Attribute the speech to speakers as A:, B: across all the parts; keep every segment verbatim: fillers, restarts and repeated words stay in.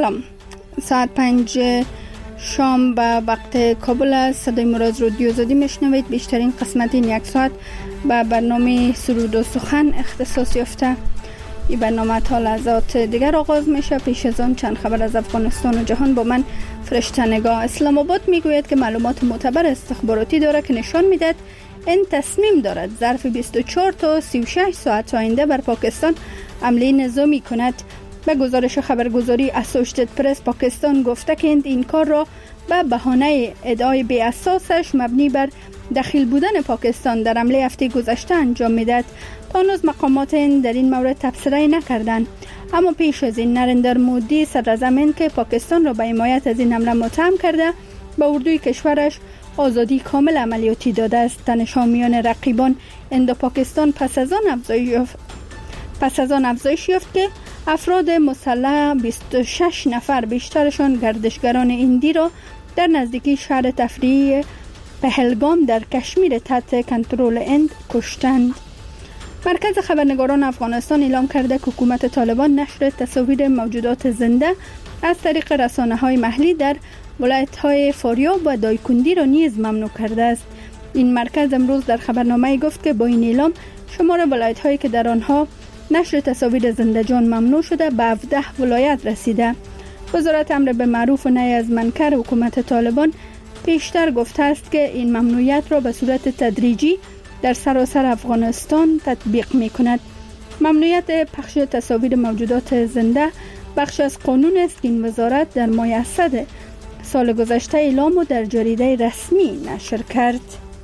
A: سلام. ساعت پنج شام به وقت کابل است. صدای مراد رادیو آزادی میشنوید. بیشترین قسمت این یک ساعت به برنامه سرود و سخن اختصاص یافته. این برنامه تا لحظات دیگر آغاز میشه. پیش از آن چند خبر از افغانستان و جهان با من فرشته نگاه. اسلام آباد میگوید که معلومات معتبر استخباراتی داره که نشان میدهد این تصمیم دارد ظرف بیست و چهار تا سی و شش ساعت آینده بر پاکستان حمله نظامی کند. به گزارش خبرگزاری اسوشیتد پرس، پاکستان گفته که این کار را به بهانه ادعای بی اساسش مبنی بر دخیل بودن پاکستان در حمله هفته گذشته انجام میدهد. تا هنوز مقامات در این مورد تبصره نکردند، اما پیش از این نریندر مودی صدر زمین که پاکستان را به حمایت از این حمله متهم کرده، به اردوی کشورش آزادی کامل عملیاتی داده است. تنش میان رقیبان اندو پاکستان پس از آن افزایش یافت پس از آن افزایش یافت که افراد مسلح بیست و شش نفر، بیشترشان گردشگران هندی، را در نزدیکی شهر تفریحی پهلگام در کشمیر تحت کنترل هند کشتند. مرکز خبرنگاران افغانستان اعلام کرده که حکومت طالبان نشر تصاویر موجودات زنده از طریق رسانه‌های محلی در ولایت‌های فاریاب و دایکندی را نیز ممنوع کرده است. این مرکز امروز در خبرنامه گفت که با این اعلام شمار ولایت‌هایی که در آنها نشر تصاویر زنده جان ممنوع شده به هفده ولایت رسیده. وزارت امر به معروف و نهی از منکر حکومت طالبان پیشتر گفته است که این ممنوعیت را به صورت تدریجی در سراسر افغانستان تطبیق می کند. ممنوعیت پخش تصاویر موجودات زنده بخش از قانون است که این وزارت در ماه اسد سال گذشته اعلام و در جریده رسمی نشر کرد.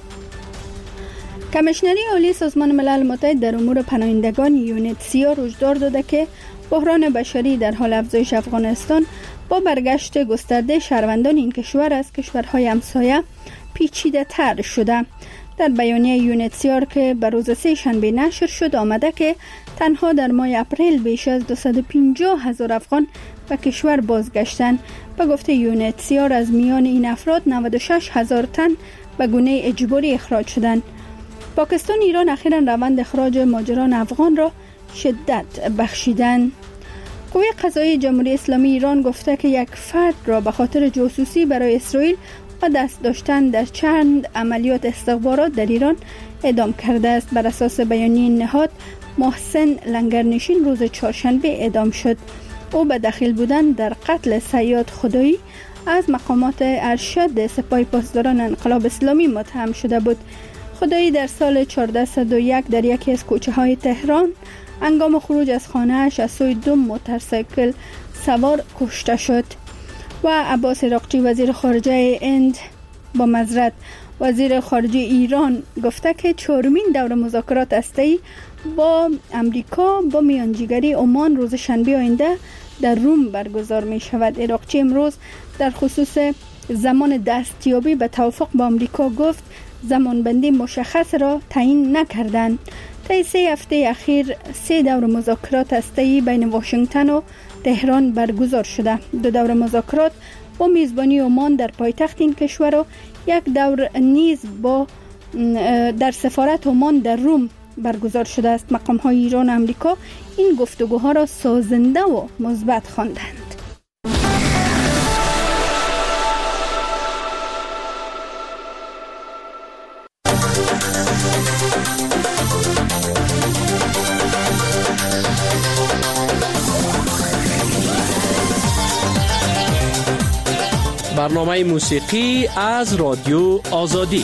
A: کمیشنری عالی سازمان ملل متحد در امور پناهندگان یونیتسیا هشدار داده که بحران بشری در حال افزایش افغانستان با برگشت گسترده شهروندان این کشور از کشورهای همسایه پیچیده تر شده. در بیانیه یونیتسیا که به روز سه شنبه نشر شد آمده که تنها در ماه اپریل بیش از دویست و پنجاه هزار افغان به کشور بازگشتند. به گفته یونیتسیا از میان این افراد نود و شش هزار تن به گونه اجباری اخراج شدند. پاکستان ایران اخیراً روند اخراج مهاجران افغان را شدت بخشیدند. قوه قضاییه جمهوری اسلامی ایران گفته که یک فرد را به خاطر جاسوسی برای اسرائیل و دست داشتن در چند عملیات استخبارات در ایران اعدام کرده است. بر اساس بیانیه نهاد، محسن لنگرنشین روز چهارشنبه اعدام شد. او به دخیل بودن در قتل صیاد خدایی از مقامات ارشد سپاه پاسداران انقلاب اسلامی متهم شده بود. خدایی در سال چهارده صد و یک در یکی از کوچه های تهران هنگام خروج از خانه‌اش از سوی دو موتورسیکل سوار کشته شد. و عباس عراقچی وزیر خارجه هند با معذرت وزیر خارجه ایران گفته که چهارمین دور مذاکرات هسته‌ای با امریکا با میانجیگری عمان روز شنبه آینده در روم برگزار می شود. عراقچی امروز در خصوص زمان دستیابی به توافق با امریکا گفت زمانبندی مشخص را تعیین نکردند. طی سه هفته اخیر سه دور مذاکرات هسته‌ای بین واشنگتن و تهران برگزار شده. دو دور مذاکرات با میزبانی عمان در پایتخت این کشور و یک دور نیز با در سفارت عمان در روم برگزار شده است. مقام‌های ایران و امریکا این گفتگوها را سازنده و مثبت خواندند.
B: برنامه موسیقی از رادیو آزادی.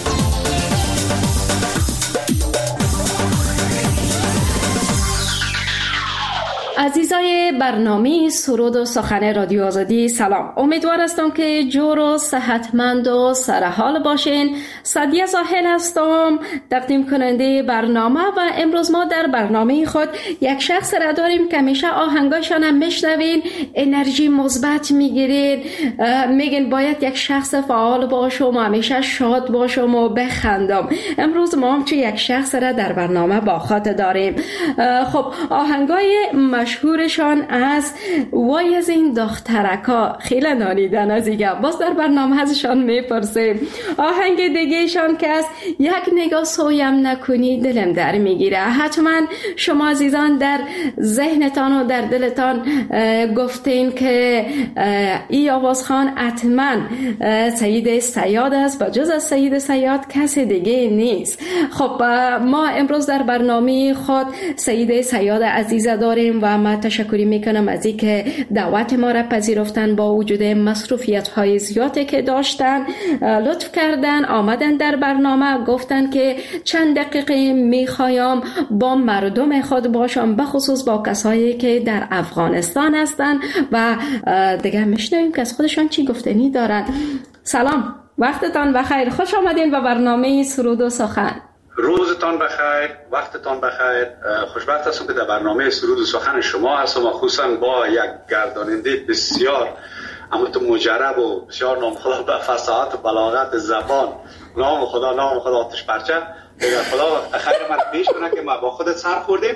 C: عزیزای برنامه سرود و سخن رادیو آزادی، سلام. امیدوار هستم که جور و صحتمند و سرحال باشین. سعدیه زاهل هستم، تقدیم کننده برنامه، و امروز ما در برنامه خود یک شخص را داریم که همیشه آهنگاشان هم میشنوین، انرژی مثبت میگیرین، میگن باید یک شخص فعال باشم و همیشه شاد باشم و بخندم. امروز ما هم چه یک شخص را در برنامه با خود داریم. خب آهنگای مشهورشان از وای از این دخترکا خیلی نالیدن از دیگه. باز در برنامه ازشان میپرسیم. آهنگ دیگهشان که از یک نگاه سویم نکنی دلم در میگیره. حتما شما عزیزان در ذهنتان و در دلتان گفتین که ای آوازخوان حتما سید صیاد است و جز از سید صیاد کسی دیگه نیست. خب ما امروز در برنامه خود سید صیاد عزیز داریم و من تشکری میکنم از اینکه دعوت ما را پذیرفتن. با وجود مصروفیت های زیادی که داشتن لطف کردن آمدن در برنامه، گفتن که چند دقیقه میخوایم با مردم خود باشم، بخصوص با کسایی که در افغانستان هستن و دیگه میشنویم که از خودشان چی گفتنی دارن. سلام، وقتتان بخیر، خوش آمدین به برنامه سرود و سخن.
D: روزتان بخیر، وقتتان بخیر. خوشبخت هستم که در برنامه سرود و سخن شما هستم، خصوصا با یک گرداننده بسیار اما تو مجرب و بسیار نام خدا به فصاحت و بلاغت زبان. نام خدا، نام خدا آتش پرچه. دیگر خدا خیر من پیش کنه که ما با خودت سر خوردیم.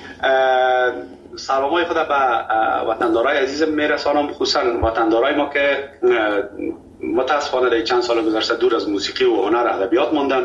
D: سلامای خدا به وطندارای عزیزم میرسانم، خصوصا وطندارای ما که متاسفانه در چند سال گذشته دور از موسیقی و هنر ادبیات ماندن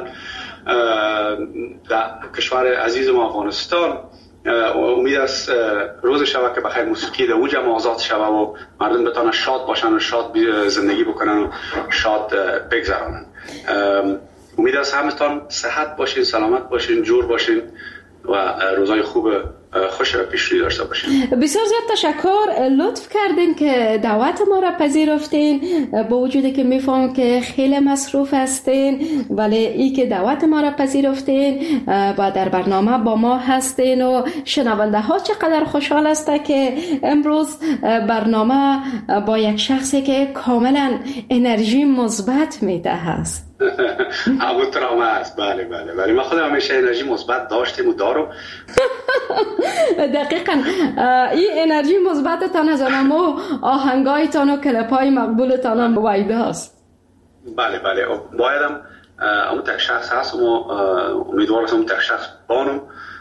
D: در کشور عزیز ما افغانستان. امید است روز شود که بخیر موسیقی در اوج آزاد شود و مردم بتونن شاد باشن و شاد زندگی بکنن و شاد بگذرانن. امید است همتون صحت باشین، سلامت باشین، جور باشین و روزای خوب خوش و پیشروی داشته باشین.
C: بسیار زیاد تشکر، لطف کردین که دعوت ما را پذیرفتین. با وجودی که میفهمم که خیلی مصروف هستین ولی ای که دعوت ما را پذیرفتین و در برنامه با ما هستین و شنونده ها چقدر خوشحال هسته که امروز برنامه با یک شخصی که کاملا انرژی مثبت میده هست.
D: ابوالترامه است. بله بله بله من خودم همیشه انرژی مثبت داشتم و دارم.
C: دقیقاً این انرژی مثبتتان از آنمو آهنگایتان و کلپای مقبولتان هم وایده است.
D: بله بله بایدم اون تک شخص هست و امیدوار هستم اون تک شخص بانم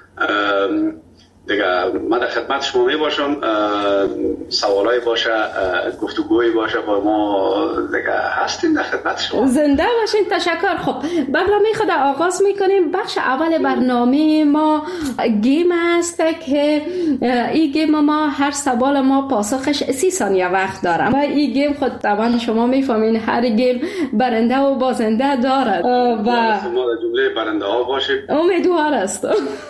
D: دیگه. من در خدمت شما می باشم، سوالایی باشه، گفتگویی باشه با ما دیگه هستیم در خدمت شما.
C: زنده باشین. تشکر. خب برنامه خود آغاز میکنیم. بخش اول برنامه ما گیم هست که این گیم ما هر سوال ما پاسخش سی ثانیه وقت دارم و این گیم خود طبعا شما میفهمین هر گیم برنده و بازنده دارد و
D: ما در جمله برنده ها باشیم.
C: امیدوار هستم.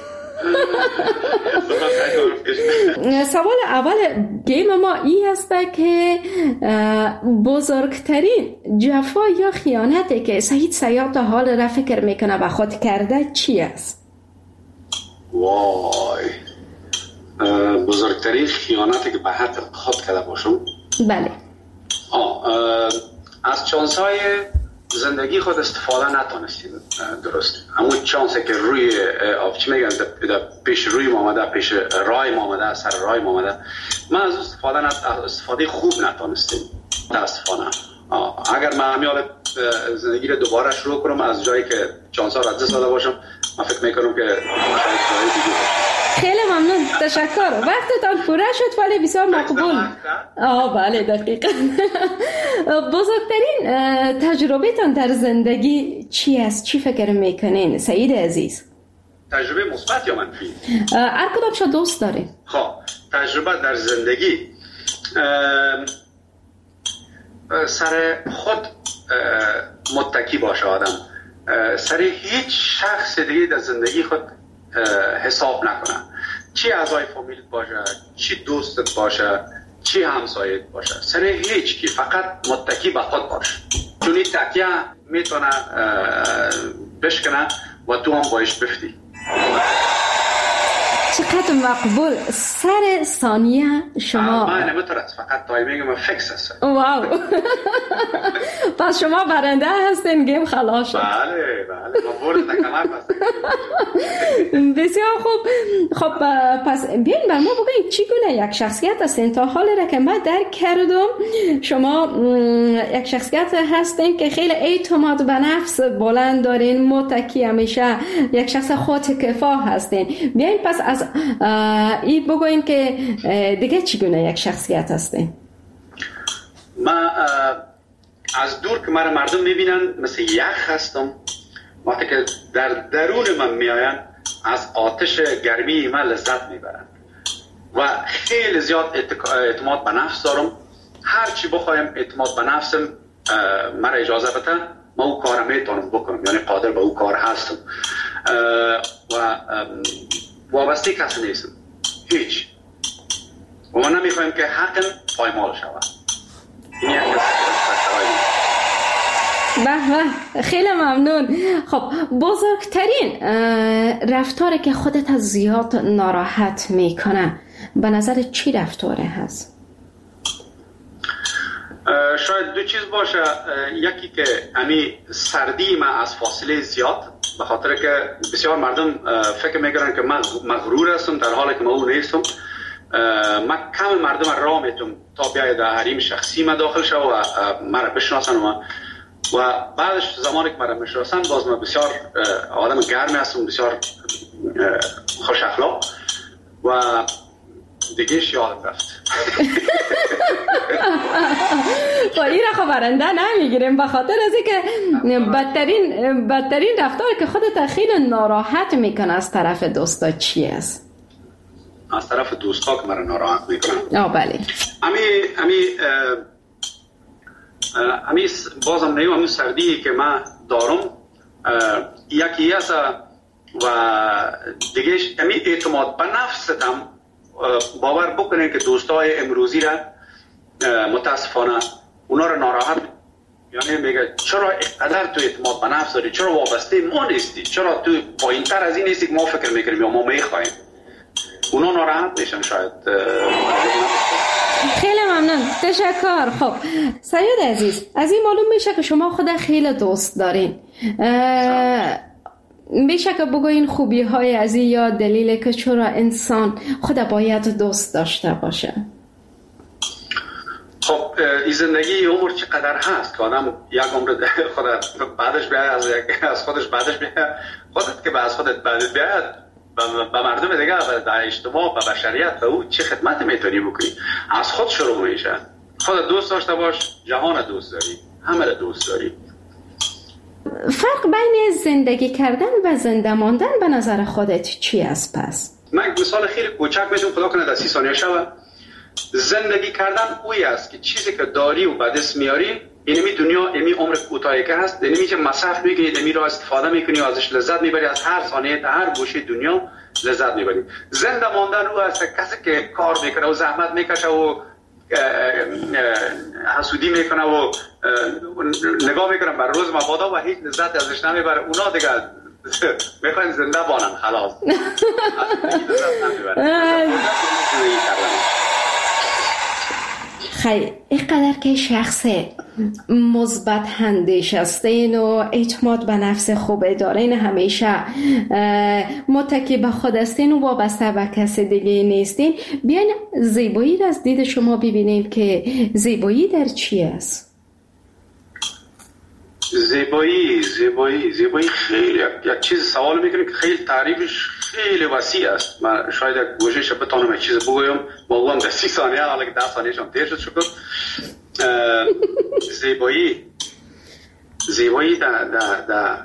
C: سوال اول گیم ما این هست که بزرگترین جفا یا خیانتی که سید صیاد تا حال را فکر میکنه به خود کرده چی است؟
D: وای بزرگترین خیانتی که به حد خود کرده باشم؟
C: بله.
D: آه از چانس‌های زندگی خود استفاده نتونستیم درست. همون چانسی که روی چی میگن پیش روی ما آمده، پیش رای ما آمده، سر رای ما آمده، من از استفاده نت... استفاده خوب نتونستیم متاسفانه. اگر من همیال زندگی رو دوباره شروع کنم از جایی که چانس‌ها را دست داده باشم، من فکر میکنم که شاید جایی دیگه باشم.
C: خیلی ممنون، تشکر. وقتتان پوره شد ولی بسیار مقبول. آه بله دقیقا. بزرگترین تجربه‌تان در زندگی چی است؟ چی فکر میکنین سعید عزیز؟
D: تجربه مثبت یا منفی؟
C: هر کدامش دوست دارین.
D: خب تجربه در زندگی سر خود متکی باشه آدم، سر هیچ شخص دیگه در زندگی خود حساب نکنه، چی اعضای فامیل باشه، چی دوستت باشه، چی همسایت باشه، سر هیچ کی، فقط متکی به خود باش، چون این تکیه میتونه بشکنه و تو هم باش بفتی.
C: چقدر مقبول. سر ثانیه شما
D: من نمیتونم، فقط تایمینگ ما فکس هست.
C: واو. پس شما برنده هستین، گیم خلاص شد.
D: بله بله ما برد نکمک هستیم.
C: بسیار خوب. خب پس بیاین بر ما بگوین چگونه یک شخصیت هستین. تا حالی را که من درک کردم شما یک شخصیت هستین که خیلی اعتماد به نفس بلند دارین، متکی، همیشه یک شخص خودکفا هستین. بیاین پس از این بگوین که دیگه چگونه یک شخصیت هستین.
D: من از دور که مرا مردم میبینن مثل یخ هستم. وقتی که در درون من میآین از آتش گرمی من لذت میبرن و خیلی زیاد اعتماد به نفس دارم. هر چی بخوایم اعتماد به نفسم مرا اجازه بده من او کار میتونم بکنم، یعنی قادر به او کار هستم و وابسته کسی نیستم هیچ و من نمیخوایم که حقم پایمال شود. این یک
C: به به خیلی ممنون. خب بزرگترین رفتاری که خودت از زیاد ناراحت میکنه به نظر چی رفتاره هست؟
D: شاید دو چیز باشه. یکی که امی سردی من از فاصله زیاد، به خاطر که بسیار مردم فکر میکنن که من مغرور هستم در حالی که من او نیستم. من کم مردم را میتونم تا بیاید در حریم شخصی من داخل شد و مرا بشناسن و و بعدش زمانی که مرا میشناسن باز من بسیار آدم گرمی هستم، بسیار خوش اخلاق و دیگه یاد رفت.
C: با این را خبرنده نمیگیریم به خاطر از اینکه بدترین بدترین رفتار که خودت خیلی ناراحت میکنه از طرف دوستا چی است؟
D: از طرف دوستا که مرا ناراحت میکنن؟
C: آه بله.
D: امی امی امی بازم نیم امی سردی که من دارم یکی است و دیگه امی اعتماد به نفستم. باور بکنین که دوستای امروزی را متاسفانه اونا را ناراحت، یعنی میگه چرا اینقدر تو اعتماد به نفس داری، چرا وابسته ما نیستی، چرا تو پایین‌تر از این نیستی که ما فکر میکنیم یا ما میخوایم. اونا ناراحت میشن شاید.
C: خیلی ممنون، تشکر. خب سید عزیز، از این معلوم میشه که شما خود خیلی دوست دارین. میشه که بگوین خوبی های از این یا دلیل که چرا انسان خود باید دوست داشته باشه؟
D: خب این زندگی عمر چقدر هست که آدم یک عمر خودت بعدش بیاید از, از خودش بعدش بیاید خودت که از خودت بعدش بیاید به مردم دیگه، به اجتماع، به بشریت، به او چه خدمت میتونی بکنی؟ از خود شروع میشه. خودت دوست داشته باش، جهان دوست داری، همه دوست داری.
C: فرق بین زندگی کردن و زنده ماندن به نظر خودت چی است پس؟
D: من مثال خیلی کوچک میدونم، خدا کنه در سی ثانیه شوه. زندگی کردن اوی است که چیزی که داری و به دست میاری، اینمی دنیا، اینمی عمر کوتاهی که هست، اینمی که مصرف میکنی، اینمی رو استفاده میکنی و ازش لذت میبری، از هر ثانیه تا هر گوشه دنیا لذت میبری. زنده ماندن او است کسی که کار میکنه و زحمت میکشه و حسودی میکنه و نگاه میکنه بر روز مبادا و هیچ لذت ازش نمیبره. اونا دیگه میخواین زنده بانن خلاص.
C: خیلی اینقدر که شخص مثبت اندیش هستین و اعتماد به نفس خوب دارین، همیشه متکی به خود هستین و وابسته به کسی دیگه نیستین، بیاین زیبایی را از دید شما ببینیم که زیبایی در چی است؟
D: زیبایی زیبایی زیبایی خیلی یک چیز سوال میکنه که خیلی تعریفش خیلی وسیع است. من شاید یک گوشش بتونم یک چیز بگویم با هم در سی ثانیه، حالا که ده ثانیه شم تیر شد شکر. زیبایی زیبایی در در در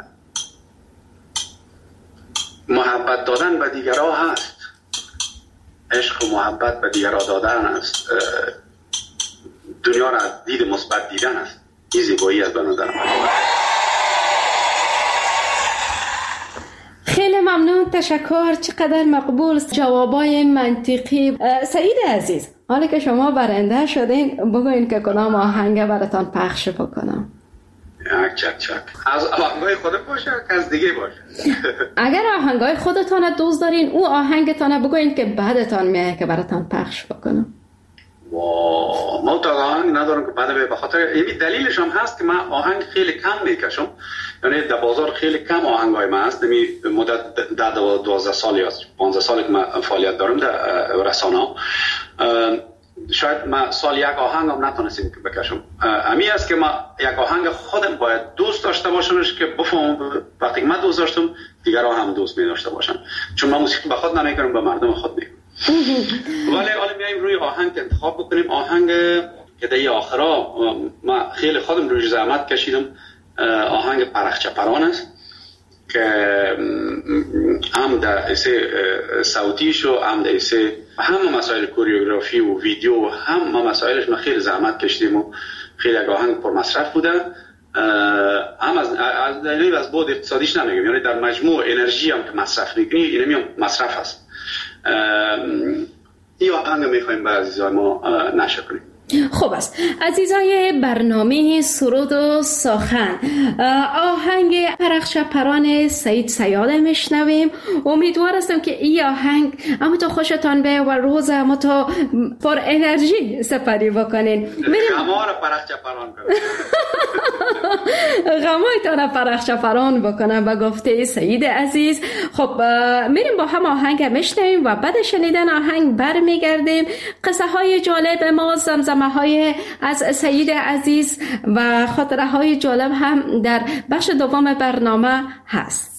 D: محبت دادن به دیگرها هست. عشق و محبت به دیگرها دادن است. دنیا را دید مثبت دیدن است. این زیبایی از بنظر من.
C: خیلی ممنون، تشکر. چقدر مقبول جوابای منطقی. سعید عزیز، حالا که شما برنده شدین بگوین که کدام آهنگ براتان پخش بکنم.
D: یک چک چک از آهنگای خودت باشه که از دیگه باشه.
C: اگر آهنگای خودتان دوست دارین او آهنگتان بگوین که بعدتان میاد که براتان پخش بکنم.
D: واو، ما تا آهنگ ندارم که بعد به خاطر این دلیلش هم هست که من آهنگ خیلی کم میکشم. یعنی در بازار خیلی کم آهنگای من است. نمی مدت ده دوازده سال یا پانزده سال که من فعالیت دارم در رسانه، شاید من سال یک آهنگ هم نتونستم بکشم. امی است که من یک آهنگ خودم باید دوست داشته باشمش که بفهمم وقتی من دوست داشتم دیگران هم دوست می داشته باشن، چون من موسیقی به خود نمیکنم، به مردم خود میگم. ولی حالا میایم روی آهنگ انتخاب بکنیم. آهنگ که در آخرا من خیلی خودم روی زحمت کشیدم، آهنگ پرخچه پران است که هم در ایسه صوتیش و هم در ایسه همه مسائل کوریوگرافی و ویدیو و هم مسائلش ما خیلی زحمت کشیدیم و خیلی یک آهنگ پر مصرف بوده. هم از از دلیل از بود اقتصادیش نمیگم، یعنی در مجموع انرژی هم که مصرف میکنی اینمی هم مصرف هست. این آهنگ میخوایم به عزیزای ما نشر کنیم.
C: خوب است عزیزای برنامه سرود و سخن، آهنگ پرخچه پران سعید صیاد میشنویم. امیدوار هستم که این آهنگ اما تو خوشتان به و روز اما تو پر انرژی سپری بکنین.
D: غما را پرخچه پران کنم،
C: غمایتان پرخچه پران بکنم به گفته سعید عزیز. خب میریم با هم آهنگ میشنویم و بعد شنیدن آهنگ برمیگردیم. قصه های جالب ما، زمزمه های از سعید عزیز و خاطره های جالب هم در بخش دوم برنامه هست.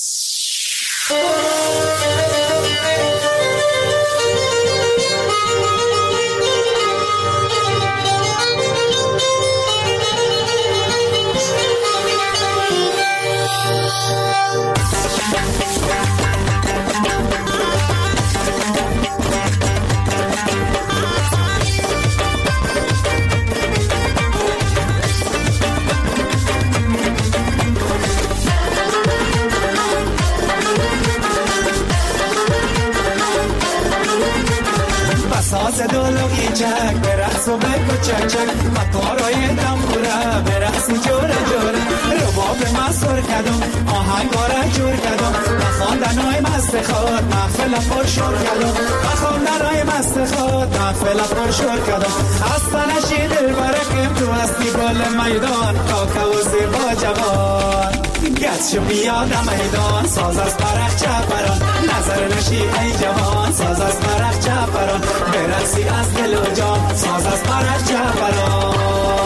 E: ساز دولوی چک برقص و بگو چک چک مکارای دمبوره برقص جوره جوره رباب مسور کدم آهنگاره جور کدم بخواندنای مست خود محفل پر شور کدم بخواندنای مست خود محفل پر شور کدم هسته نشی دل برکم تو هستی گل میدان کاکا و زیبا جوان گشت بیاد میدان ساز از پرخچه پران نظر نشی ای جوان ساز از پرخچه پران برقصی از دل و جان ساز از پرخچه پران.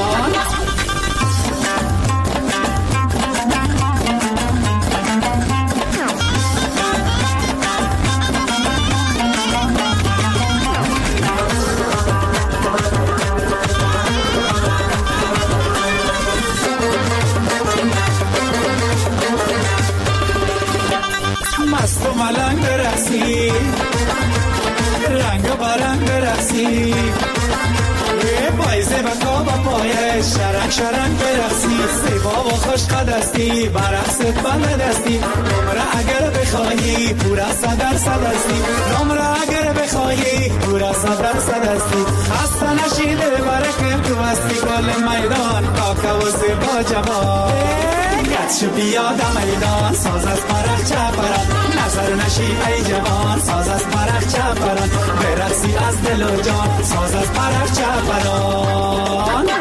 E: مست و ملنگ برقصی رنگ و برنگ برقصی پایزه و کابا پایش شرنگ شرنگ برقصی زیبا و خوش قدستی برقصت بلدستی نمره اگر بخواهی پورا صدر صدستی نمره اگر بخواهی پورا صدر صدستی خسته نشیده برکم تو هستی گل میدان کاکا و زیبا جوان گچ بیاد میدان ساز از پرخچه پران نظر نشی ای جوان ساز از پرخچه پران برقصی از دل و جان ساز از پرخچه پران.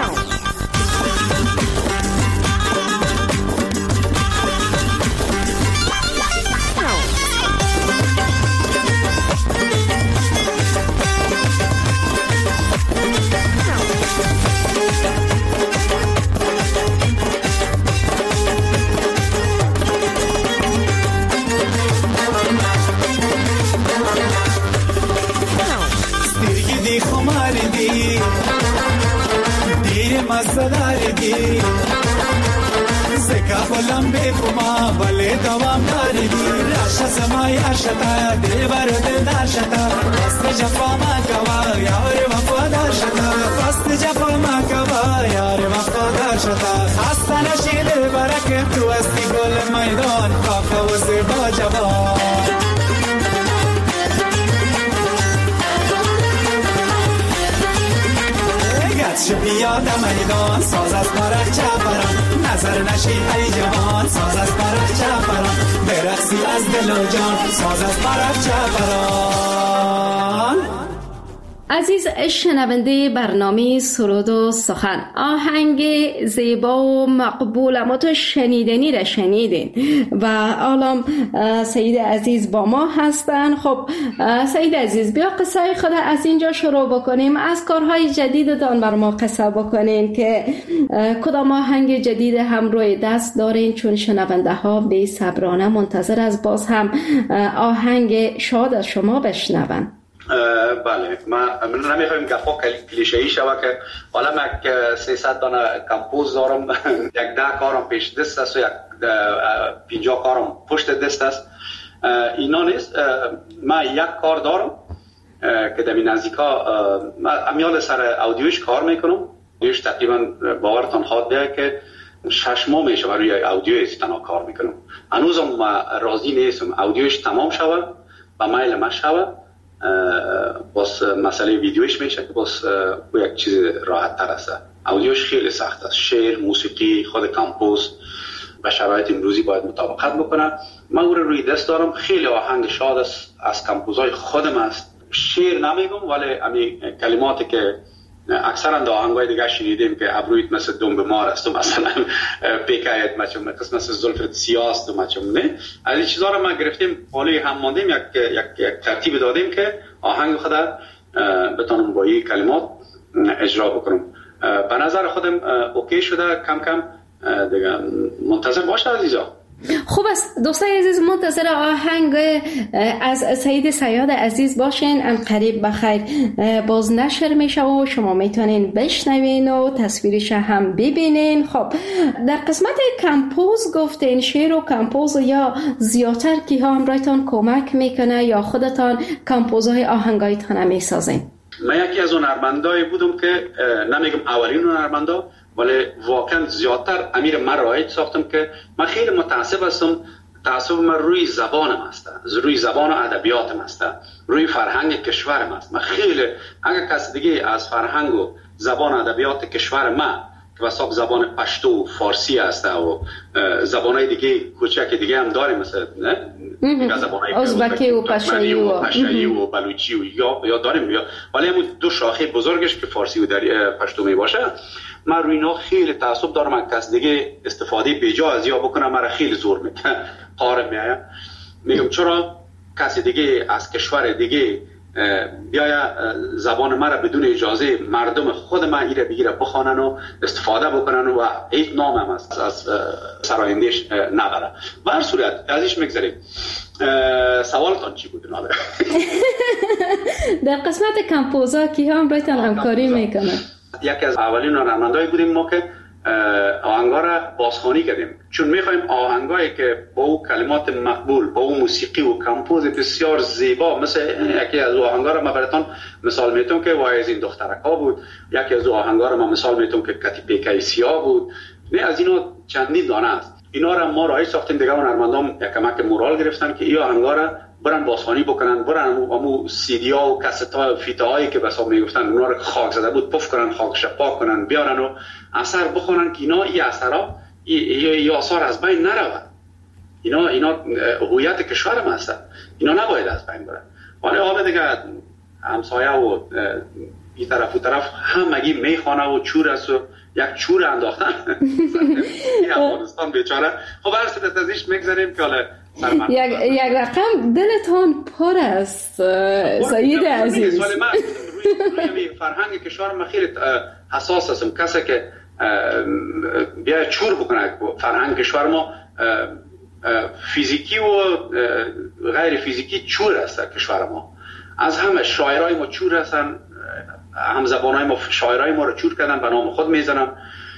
E: مزداردی زکا خلم بفما بله دوام داردی راش سمای اشتا دل برد داشتا پست جفا ما کوا یار وفادار شتا پست جفا ما کوا یار وفادار شتا خسته نشی دل برکم تو هستی گل میدان کاکا و زیبا جوان گچ بیاد میدان ساز از پرخچه پران نظر نشی ای جوان ساز از پرخچه پران برقصی از دل و جان ساز از پرخچه پران.
C: عزیز شنونده برنامه سرود و سخن، آهنگ زیبا و مقبول اما تو شنیدنی را شنیدین و حالا سید عزیز با ما هستن. خب سید عزیز، بیا قصه خود از اینجا شروع بکنیم، از کارهای جدیدتان بر ما قصه بکنین که کدام آهنگ جدید هم روی دست دارین، چون شنونده ها به صبرانه منتظر از باز هم آهنگ شاد از شما بشنون.
D: بله، من نمیخوایم گفا کلیشه‌ای شوه که حالا من سیصد دانه کمپوز دارم، یک ده کارم پیش دست است و یک پنجاه کارم پشت دست است. اینا نیست. من یک کار دارم که در این نزدیکا امیال سر اودیوش کار میکنم. اودیوش تقریبا باورتان خواد بیاید که شش ماه میشه روی اودیوش تنها کار میکنم. هنوزم من راضی نیستم اودیوش تمام شوه و میل من شوه. باز مسئله ویدیوش میشه که باز یک چیز راحت تر است. اودیوش خیلی سخت است. شعر، موسیقی، خود کمپوز و شرایط امروزی باید مطابقت بکنه. من او روی دست دارم. خیلی آهنگ شاد است از کمپوزهای خودم است. شعر نمیگم ولی امی کلماتی که اکثرا در آهنگای دیگه شنیدیم که ابرویت مثل دنب مار است و مثلا پیکایت مچم قسم مثل زلفت سیاست و مچم نه. از این چیزا رو ما گرفتیم، حالی هم ماندیم، یک یک یک ترتیب دادیم که آهنگ خدا بتونم با این کلمات اجرا بکنم. به نظر خودم اوکی شده. کم کم دیگه منتظر باشه عزیزا.
C: خوب است دوستای عزیز، منتظر آهنگ از سید صیاد عزیز باشین. ان قریب بخیر باز نشر میشه و شما میتونین بشنوین و تصویرش هم ببینین. خب در قسمت کمپوز گفتین شعر و کمپوز یا زیادتر کی ها همراهتان کمک میکنه یا خودتان کمپوزهای آهنگایتان میسازین؟
D: من یکی از اون هنرمندایی بودم که نمیگم اولین هنرمندا ولی واقعا زیادتر امیر من رایج ساختم که من خیلی متعصب هستم. تعصب من روی زبانم است، روی زبان و ادبیاتم است، روی فرهنگ کشورم است. من خیلی اگر کس دیگه از فرهنگ و زبان و ادبیات کشور من که وساب زبان پشتو و فارسی است و زبانهای دیگه کوچک دیگه هم داریم، مثل نه زبانهای
C: ازبکی و پشتویی و
D: پشتویی و بلوچی و یا یا داریم یا ولی همون دو شاخه بزرگش که فارسی و در پشتو می باشه. من روی اینا خیلی تعصب دارم. من کس دیگه استفاده بیجا از یا بکنم مرا خیلی زور میکنه، قارب میایم. میگم چرا کسی دیگه از کشور دیگه بیاید زبان مرا بدون اجازه مردم خود من ایره بگیره بخوانن و استفاده بکنن و هیچ نامم از از سرایندهش نبره. به هر صورت ازش میگذاریم. سوالتان چی بود ناله؟
C: در قسمت کمپوزا کی هم برایتان همکاری میکنه؟
D: یکی از اولین هنرمندایی بودیم ما که آهنگا را بازخوانی کردیم، چون میخوایم آهنگایی که با او کلمات مقبول، با او موسیقی و کمپوز بسیار زیبا، مثل یکی از آهنگا را من براتون مثال میتونم که وای از این دخترکا بود، یکی از آهنگا را من مثال میتونم که کتی پیکای سیاه بود. نه از اینا چندین دانه است. اینا را ما راه ساختیم. دیگه هنرمندان یک کمک مورال گرفتن که این آهنگا را برن بازخوانی بکنن، برن امو سیدی ها و کست ها و فیتا هایی که بسا میگفتن اونا رو خاک زده بود پف کنن، خاکش پاک کنن، بیارن و اثر بخونن که اینا این اثرها این آثار از بین نرود. اینا اینا هویت کشور ما هستن، اینا نباید از بین برن. ولی حالا دیگه همسایه و این طرف و طرف همگی میخوانه و چور است و یک چور انداختن این افغانستان بیچاره. خب هر صورت ازش میگذاریم که حالا
C: یک یک رقم دلتان پر است سید عزیز.
D: ولی من روی فرهنگ کشور ما خیلی حساس هستم. کسی که بیا چور بکنه فرهنگ کشور ما فیزیکی و غیر فیزیکی چور است. کشور ما از همه شاعرای ما چور هستن، هم زبانای ما شاعرای ما رو چور کردن، به نام خود میزنن.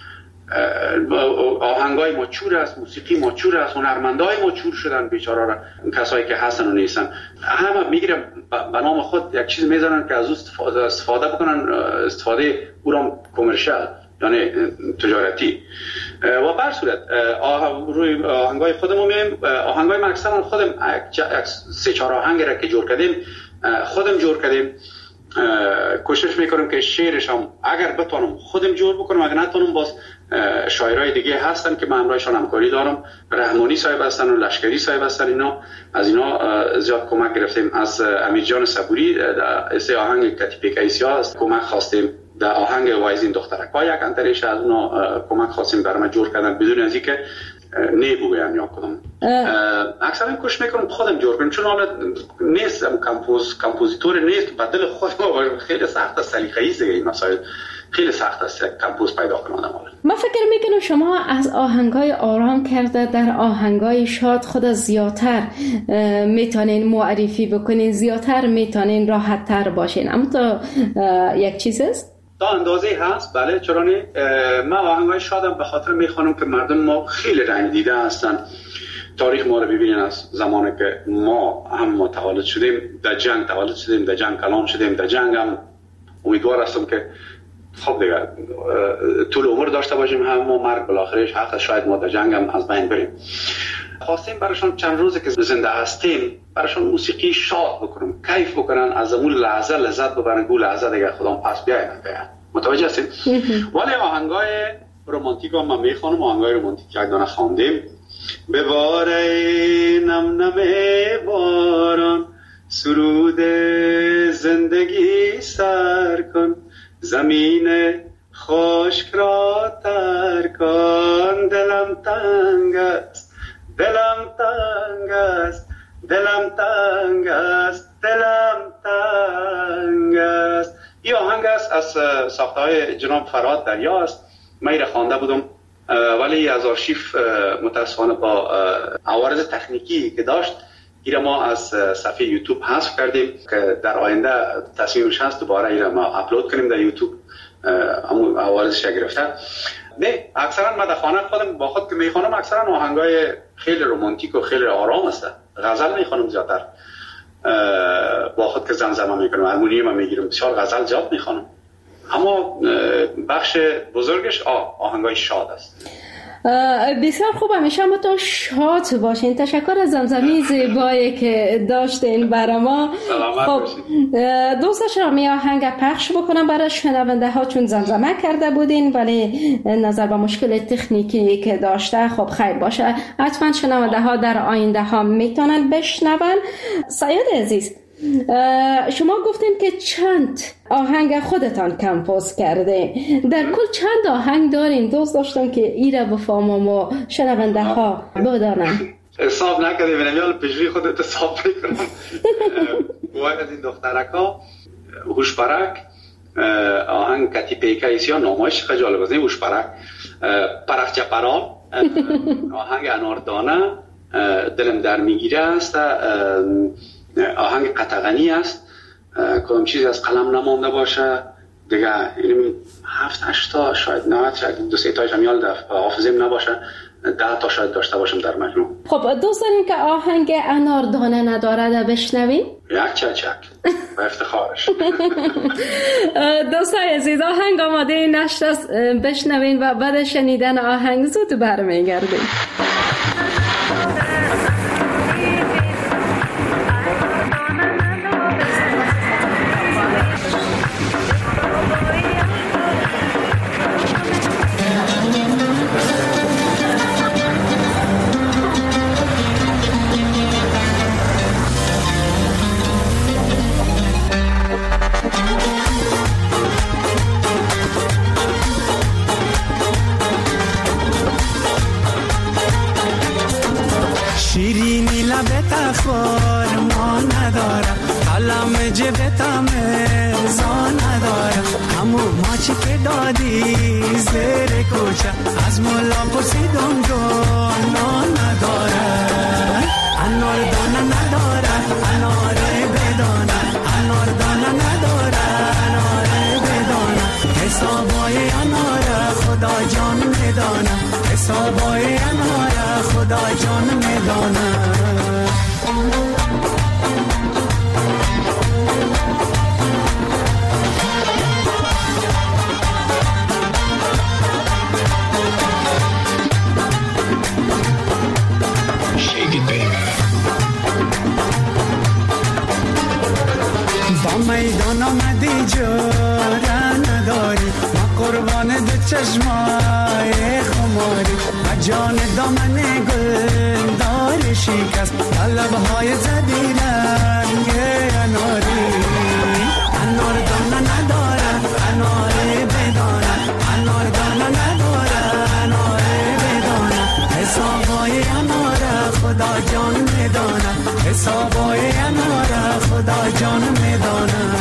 D: آهنگای ما چور است، موسیقی ما چور است، هنرمندای ما چور شدن بیچاره را. کسایی که هستن و نیستن همه میگیرن به نام خود یک چیز میزنن که از اون استفاده, استفاده بکنن، استفاده او را کمرشال یعنی تجارتی. و بر صورت روی آهنگای خودمون میایم. آهنگای ما اکثرا خودم سه چهار آهنگ را که جور کردیم خودم جور کردیم. کوشش میکنم که شعرش هم اگر بتونم خودم جور بکنم، اگر نتونم باز شاعرای دیگه هستن که من همراهشان همکاری دارم. رحمانی صاحب هستن و لشکری صاحب هستن. اینا از اینا زیاد کمک گرفتیم. از امیر جان صبوری در آهنگ کتیبه کیسیا است کمک خواستیم. در آهنگ وایزین دخترک ها یک انتریش از اونا کمک خواستیم برام جور کردن بدون از اینکه نه بگویم یا کدام. اکثرا کوشش میکنم خودم جور کنم چون حالا نیست کمپوز کمپوزیتور نیست بدل خودم خیلی سخت است. سلیقه‌ای است این مسائل خیلی سخت است کمپوز پیدا کنم.
C: من فکر میکنم شما از آهنگای آرام کرده در آهنگای شاد خود زیادتر میتونین معرفی بکنین، زیادتر میتونین راحت تر باشین. اما تا یک چیز است
D: تا اندازه هست. بله چرا نه. من آهنگای شادم به خاطر میخوانم که مردم ما خیلی رنگ دیده هستن. تاریخ ما رو ببینین از زمانی که ما هم متولد شدیم در جنگ تولد شدیم، در جنگ کلام شدیم، در جنگ هم امیدوار هستم که خب دیگه طول عمر داشته باشیم. هم ما مرگ بالاخرش حق شاید ما در جنگ هم از بین بریم. خواستیم براشون چند روزه که زنده هستیم براشون موسیقی شاد بکنم، کیف بکنن، از اون لحظه لذت ببرن. گول لحظه دیگه خودم پس بیاین بیاین. متوجه هستید؟ ولی آهنگای رمانتیک هم من میخوانم. آهنگای رمانتیک یک دانه خواندیم. بباره نم نم باران سرود زندگی سر کن، زمین خشک را تر کن. دلم تنگ است دلم تنگ است دلم تنگ است دلم تنگ است. این آهنگ است از ساخته‌های جناب فرهاد دریا است. من این خوانده بودم ولی از آرشیف متاسفانه با عوارض تکنیکی که داشت این ما از صفحه یوتیوب حذف کردیم که در آینده تصمیمش هست دوباره این ما اپلود کنیم در یوتیوب. همون عوارضش گرفته. نه اکثرا من در خانه خودم با خود که میخوانم اکثرا آهنگای خیلی رمانتیک و خیلی آرام است. غزل میخوانم زیادتر. با خود که زمزمه میکنم، هارمونی ما میگیرم، بسیار غزل زیاد میخوانم. اما بخش بزرگش آه آهنگای شاد است.
C: بسیار خوب. همیشه ما تا شاد باشین. تشکر از زمزمه زیبایی که داشتین برای ما. خب دوست داشتم می آهنگ پخش بکنم برای شنونده ها چون زمزمه کرده بودین ولی نظر به مشکل تکنیکی که داشته خب خیر باشه. حتما شنونده ها در آینده ها میتونن بشنون. سیاد عزیز شما گفتین که چند آهنگ خودتان کمپوز کرده. در کل چند آهنگ دارین؟ دوست داشتم که ایره بفهمم و شنونده ها بدانن.
D: حساب نکردی بینم یال پیشوی خودت حساب میکنم. باید از این دخترک ها هوشپرک، آهنگ کتیبه کیسیا نامایش خیلی جالب است. هوشپرک، پرخ چپران، آهنگ اناردانه، دلم در میگیره است، آهنگ قطغنی است، کدام چیزی از قلم نمانده باشه دیگه. اینم هفت هشت تا شاید نه شاید دو سه تاش هم یاد حافظم نباشه، ده تا شاید داشته باشم در مجموع.
C: خب دوست دارین که آهنگ اناردانه نداره ده بشنویم؟
D: یک چک چک با افتخارش.
C: دوستای عزیز آهنگ آماده نشت است، بشنوین و بعد شنیدن آهنگ زود برمیگردیم.
E: شیرینی لبت اخبار ما ندارم، قلم جبتم ازا ندارم، همو ماچی که دادی زیر کوچه از مولا پرسیدم جانا ندارم. انار دانه نداره اناره بدانه، انار دانه نداره اناره بدانه، حسابای اناره خدا جان میدانه، حسابای اناره خدا جان میدانه. با میدان آمدی جاره نداری، ما قربان دو چشمای خماری و جان دامن گل دار شکست لبهای زدی رنگ اناری انار دانه ندارن انار بدانن انار دانه ندارن انار بدانن حسابای انار خدا جان میدانن حسابای انار خدا جان میدانن